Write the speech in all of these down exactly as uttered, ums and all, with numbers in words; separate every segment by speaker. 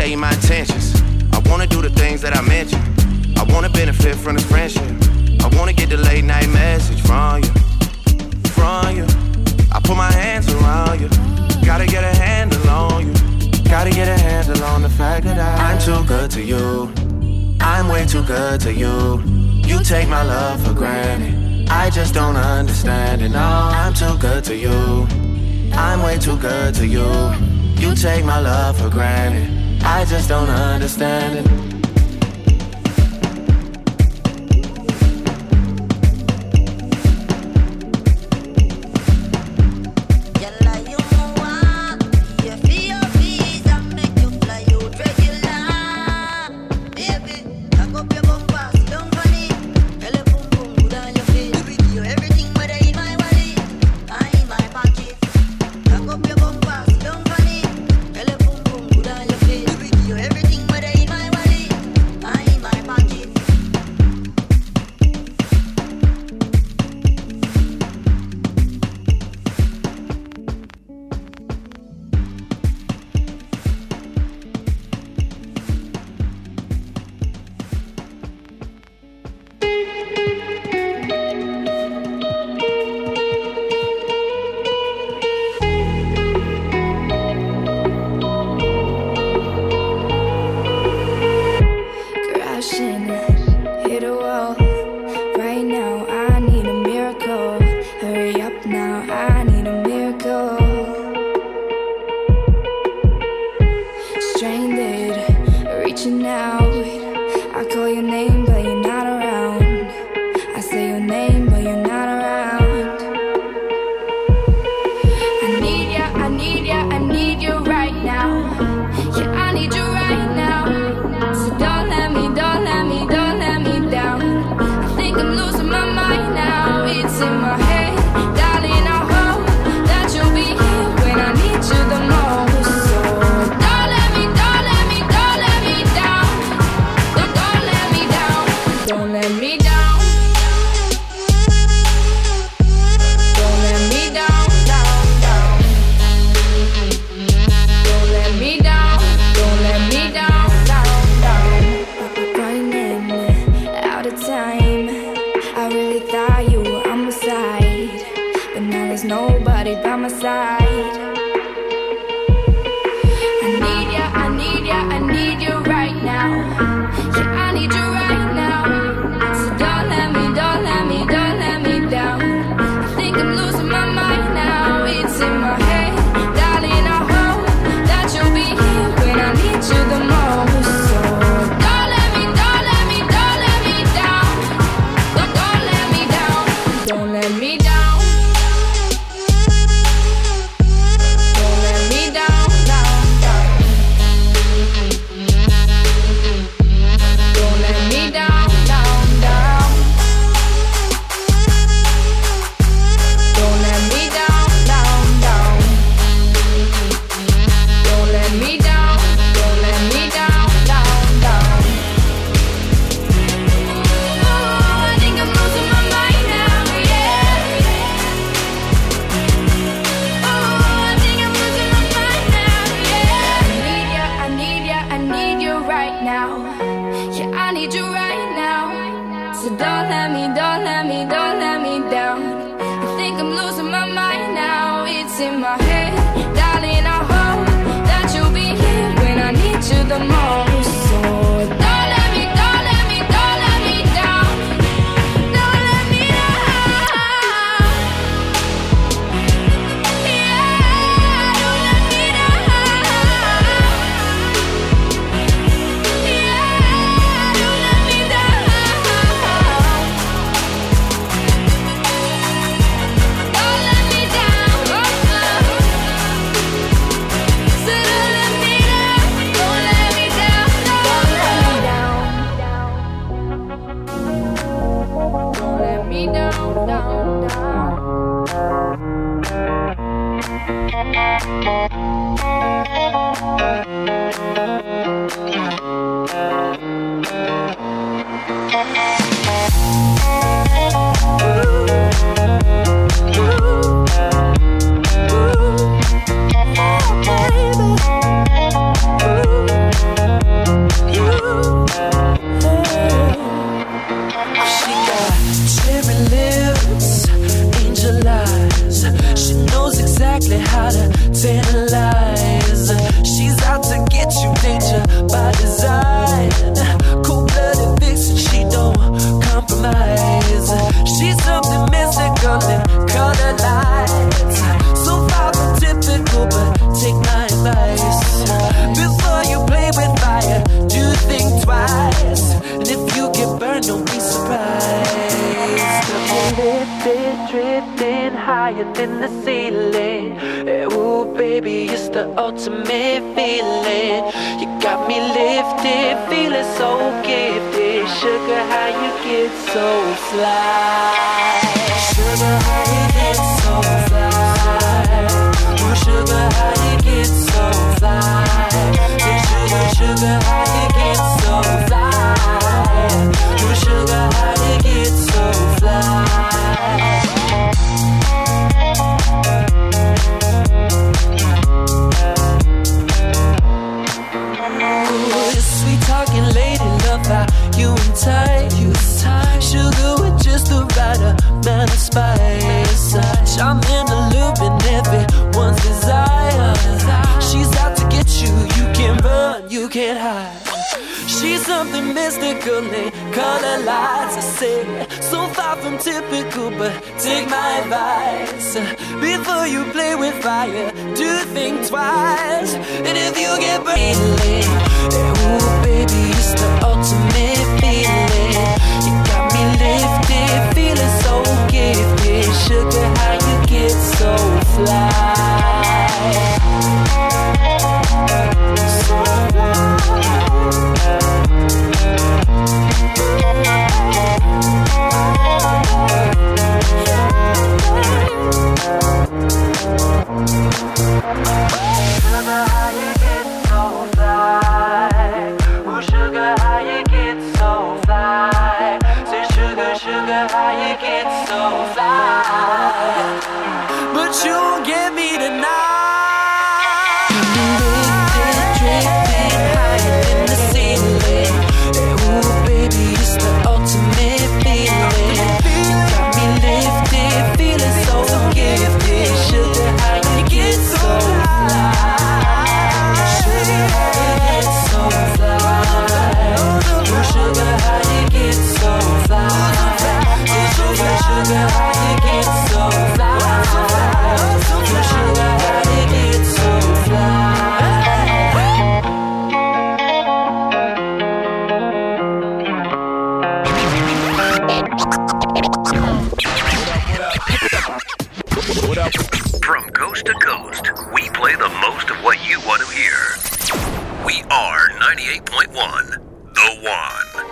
Speaker 1: tell you my intentions. I wanna do the things that I mentioned. I wanna benefit from this friendship. I wanna get the late night message from you, from you. I put my hands around you. Gotta get a handle on you. Gotta get a handle on the fact that I, I'm too good to you. I'm way too good to you. You take my love for granted. I just don't understand it. No, I'm too good to you. I'm way too good to you. You take my love for granted. I just don't understand it.
Speaker 2: Ooh, ooh, ooh, ooh, ooh. eyes. She knows exactly how to tantalize. She's out to get you, danger by design. Cold-blooded vixen, she don't compromise. She's something mystical in color lights. So far from typical, but take my advice. Before you play with fire, do think twice. And if you get burned, don't be surprised. Lifted, drifting higher than the ceiling. Ooh, baby, it's the ultimate feeling. You got me lifted, feeling so gifted. Sugar, how you get so fly? Sugar, how you get so fly? Ooh, sugar, how you get so fly? Hey, sugar, sugar, how you get so fly? Ooh, sugar, how you get so fly? Sweet talking lady, love how you and tight, you tight. Sugar with just the right amount of spice. Charming, allure, everyone's desire. She's out to get you, you can't run, you can't hide. She's something mystical in color lights. I say, so far from typical, but take my advice. Before you play with fire, do think twice. And if you get burned, ooh, baby, it's the ultimate feeling. You got me lifted, feeling so gifted. Sugar, how you get so fly? So fly. Sugar, how you get so fly? Ooh, sugar, how you get so fly? Say, sugar, sugar, how you get so fly? But you won't get me tonight. Lifted, drifting higher than the ceiling. Ooh, baby, it's the ultimate feeling. You got me lifted, feeling so gifted. Sugar, how you get so fly? Sugar, how you get so fly? Ooh, sugar, how you get so fly? Sugar, sugar, how you get so fly? Ooh, sugar, how you get so fly?
Speaker 3: From coast to coast, we play the most of what you want to hear. We are ninety-eight point one, The One.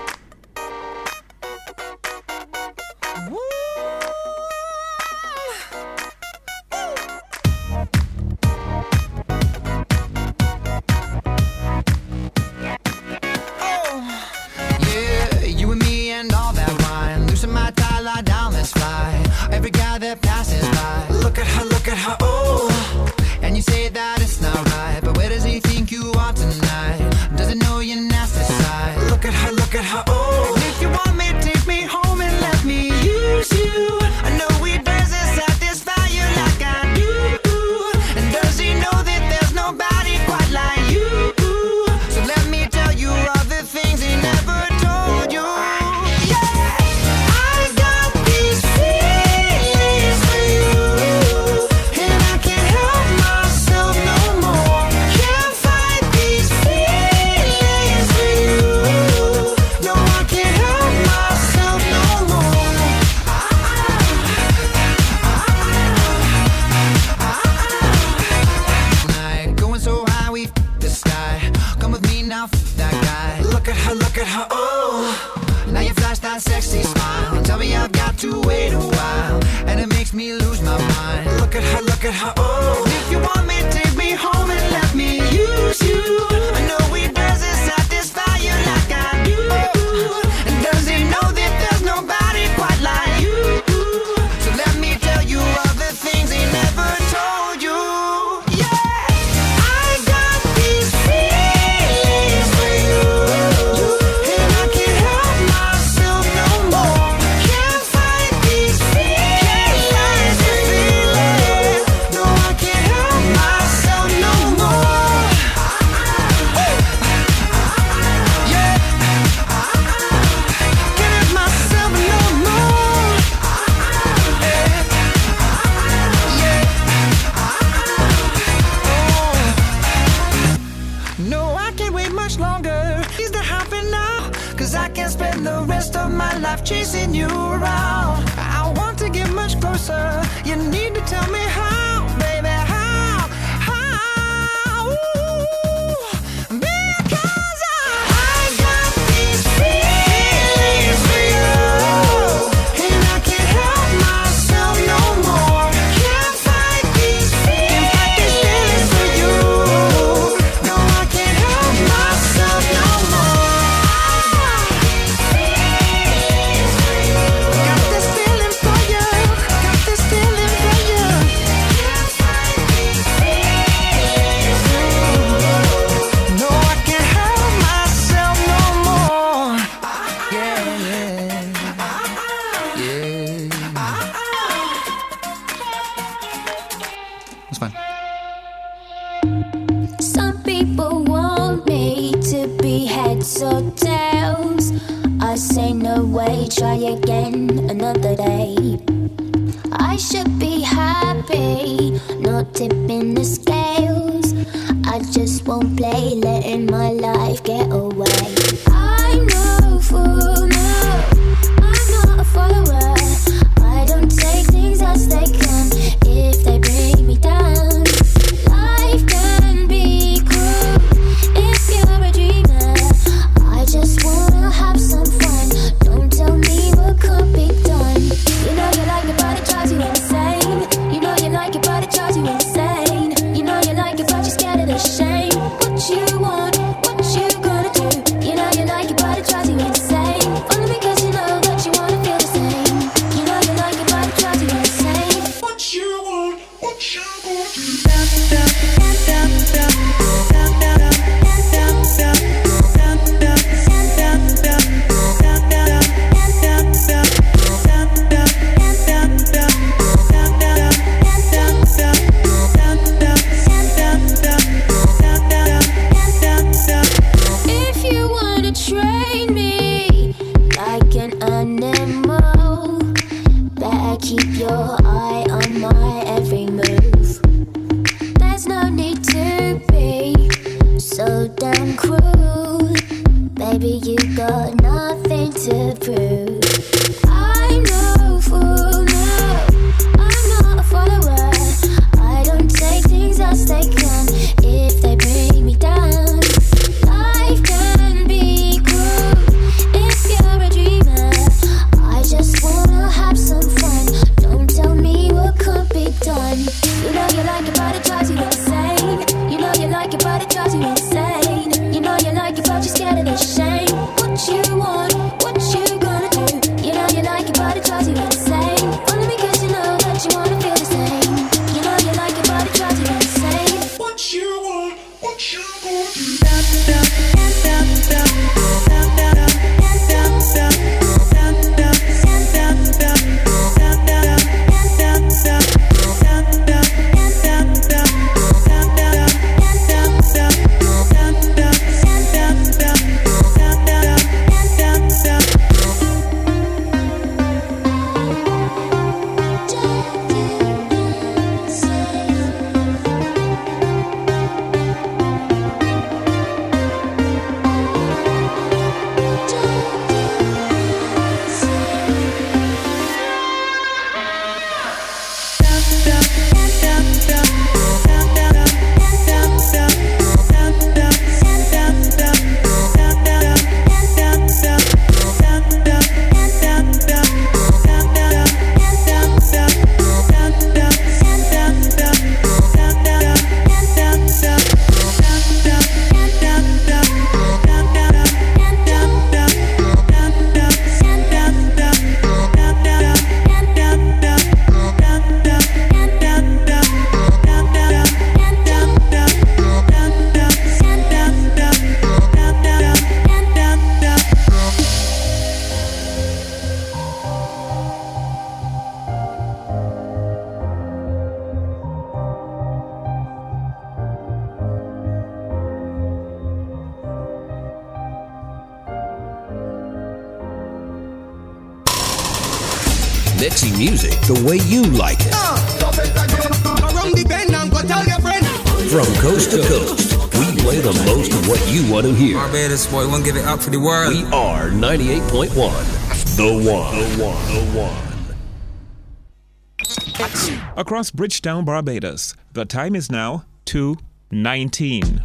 Speaker 4: Yeah, you and me and all that wine. Loosen my tie, lie down, let's fly. Every guy that passes by, look at her, look at her, oh. And you say that it's not right, but where does he think you are tonight? Doesn't know your nasty side. Look at her, look at her, oh. And if you want me, take me home and let me use you. I know we dance and satisfy you like I do. And does he know that there's nobody quite like you? So let me tell you all the things he never told you. Yeah, I got these feelings for you, and I can't help myself no more. Can't fight these feelings for you. No, I can't help myself no more. Night going so high, we f- the sky. Come with me now, f- that guy. Look at her, look at her, oh. Now you flash that sexy smile. Tell me I've got to wait a while, and it makes me lose my mind. Look at her, look at her, oh. If you want me, take me home and let me use you. I know we dance and satisfy you like I do. And does he know that there's nobody quite like you? So let me tell you all the things he never told you. Yeah, I got these feelings for you, and I can't help myself no more. Can't fight these feelings, these feelings. left chasing you around. I want to get much closer. You need to tell me how, baby, how, how. Ooh, because I, I got these feelings for you, and I can't help myself no more. Can't fight these feelings for you. No, I can't help myself no more. Got this feeling for you. Got this feeling for you. Can't fight these feelings for you. No, I can't help myself no more. Yeah, yeah, yeah. That's fine.
Speaker 5: Some people want me to be heads or tails. I say no way, try again another day. I should be happy, not tipping the scales. I just won't play, letting my life get away. I know for now, I'm not a follower. I don't take things as they come if they bring me down. Life can be cruel if you're a dreamer. I just wanna have some fun. Don't tell me what can't be done. You know you like it, but it drives you insane. You know you like it, but it drives you insane. You know you like it, but you're scared of the shame. What you want, what you gonna do? You know you like it, but it drives you insane. Only because you know that you wanna feel the same. You know you like it, but it drives you insane. What you want, what you gonna do? If you wanna train me like an animal, better keep your eye on my every move. There's no need to be so damn cruel. Baby, you got nothing to prove. I know for now, I'm not a follower. I don't take things as they come if they bring me down. Life can be cruel if you're a dreamer. I just wanna have some fun. Don't tell me what can't be done. You know you like it, but it drives you insane. You know you like it, but it drives you insane. You know you like it, but you're scared of the shame. What you want, what you gonna do? You know you like it, but it drives you insane. Only because you know that you wanna feel the same. You know you like it, but it drives you insane. What you want, what you gonna do?
Speaker 3: Mixing music the way you like it. From coast to coast, we play the most of what you want to hear.
Speaker 6: Barbados boy, won't give it up for the world.
Speaker 3: We are ninety-eight point one. The one. The one. The one.
Speaker 6: Across Bridgetown, Barbados, the time is now two nineteen.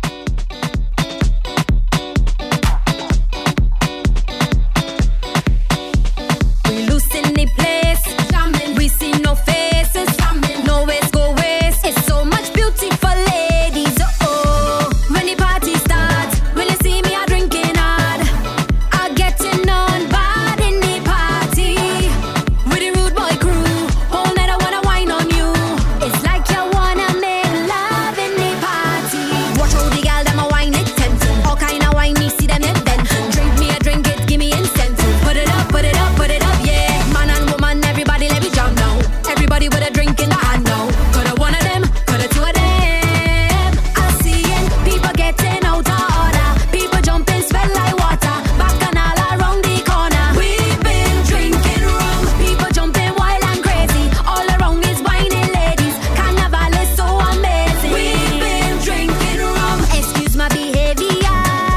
Speaker 7: We loose in the place, jamming. We see no faces, jamming. No ways go waste. It's so much beautiful ladies. Oh oh, when the party starts, when you see me a drinking hard, I getting on bad in the party with the rude boy crew. Whole night I wanna wine on you. It's like you wanna make love in the party. Watch how the girl them a wine it tempting. All kind of wine me see them inventing. Drink me a drink it, give me incentive. Put it up, put it up, put it up, yeah. Man and woman, everybody let me jump now. Everybody with a drink in the hand now. Coulda one of them, coulda two of them. I'm seeing people getting out of order. People jumping, sweat like water. Back and all around the corner. We've been drinking rum. People jumping wild and crazy. All around is whining ladies. Carnival is so amazing. We've been drinking rum. Excuse my behavior,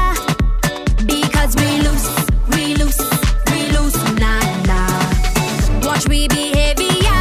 Speaker 7: because we loose, we loose, we loose, nah nah. Watch we behavior.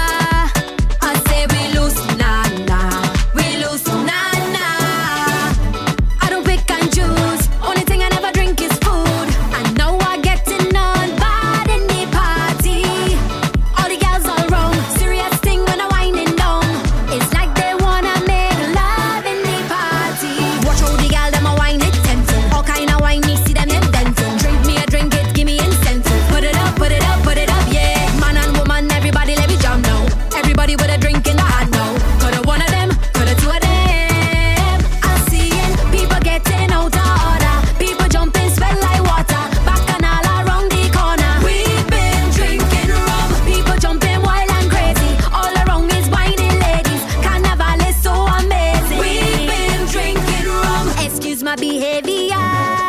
Speaker 7: I say we loose, nah nah. We loose, nah nah. I don't pick and choose. Only thing I never drink is food. I know I getting on bad in the party. All the girls all wrong. Serious thing when I winding down. It's like they wanna make love in the party. Watch how the girl them a wine it tempting. All kind of wine me see them inventing. Drink me a drink it, give me incentive. Put it up, put it up, put it up, yeah. Man and woman, everybody let me jump now. Everybody with a drink in the hand now. Coulda one of them, coulda two of them. I'm seeing people getting out of order. People jumping, sweat like water. Back and all around the corner. We've been drinking rum. People jumping wild and crazy. All around is whining ladies. Carnival is so amazing. We've been drinking rum. Excuse my behavior,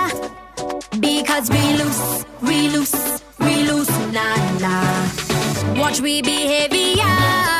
Speaker 7: because we loose, we loose, we loose, nah nah. Watch we behavior.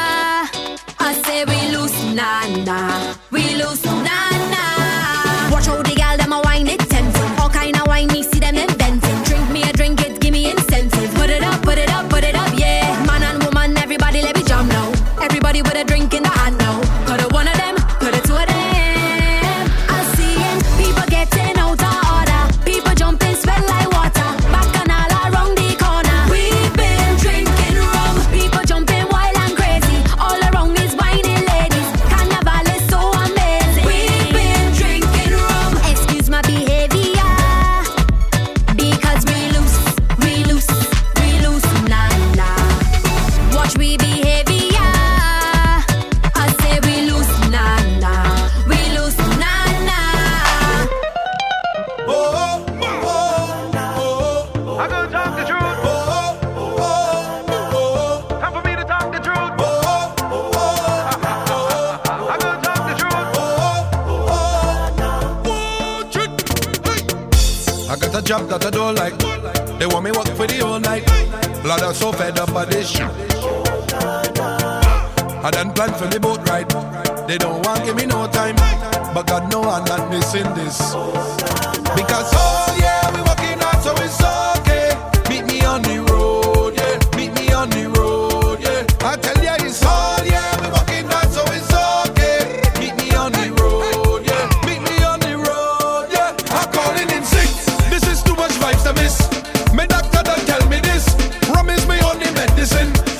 Speaker 7: I say we loose, nah nah. We loose, nah nah. Watch how the girl them a wine it tempting. All kind of wine me see them inventing. Drink me a drink it, give me incentive. Put it up, put it up, put it up, yeah. Man and woman, everybody let me jump now. Everybody with a drink in the hand now. Coulda one of them, coulda two of them. I'm seeing people getting out of order. People jumping, sweat like water. Back and all around the corner. We've been drinking rum. People jumping wild and crazy. All around is whining ladies. Carnival is so amazing. We've been drinking rum. Excuse my behavior, because we loose, we loose, we loose, nah nah. Watch we behavior. I say we loose, nah nah. We loose, nah nah.
Speaker 1: Oh, oh, oh, oh. I gotta talk the truth. Oh, oh, oh, oh. Time for me to talk the truth. Oh, oh, oh. I gotta talk the truth. Oh, oh, oh. I got a job that I don't like. They want me work for the whole night. Blood, I'm so fed up by this shit. I done planned for the boat ride. They don't want give me no time, but God know I'm not missing this. Because oh yeah, we working hard, so it's okay. Meet me on the road, yeah. Meet me on the road, yeah. I tell ya it's all yeah, we working hard, so it's okay. Meet me on the road, yeah. Meet me on the road, yeah. I'm calling in sick. This is too much vibes to miss. My doctor done tell me this. Rum is my only medicine.